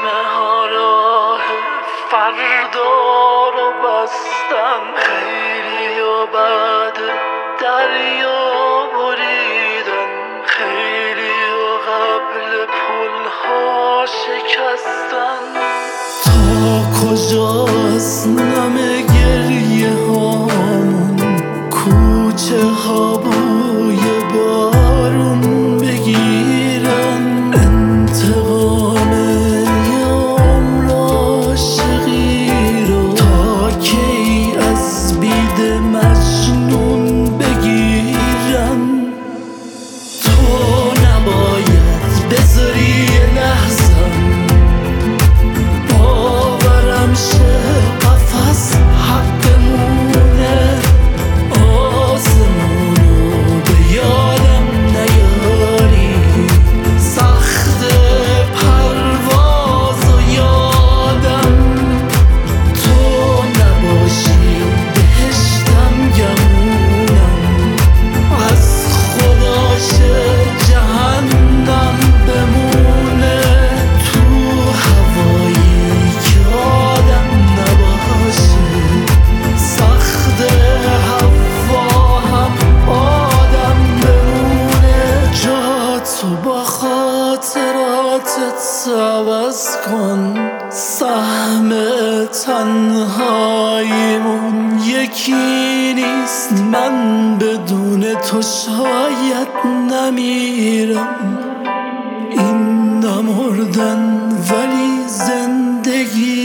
همه ها راه فردا رو بستن، خیلی و بعد دریا بریدن، خیلی و قبل پلها شکستن. تا کجاست نم گریه هامون، کوچه ها بوی بارون بگیرن، انتقام یه عمر عاشقی رو تا کی از بید مجنون بگیرن. تو نباید بذاری یه لحظم باورم شه قفس حقمونه، آسمونو به یادم نیاری، سخت پرواز و یادم تو نباشی بهشتم گمونم، از خداشه جهنم بمونه، تو هوایی که آدم نباشه، سخت هوا هم آدم بمونه. جا تو با خاطراتت عوض کن، سهم تنهاییمون یکی نیست، من بدون تو شاید نمیرم. این نمردن ولی زندگی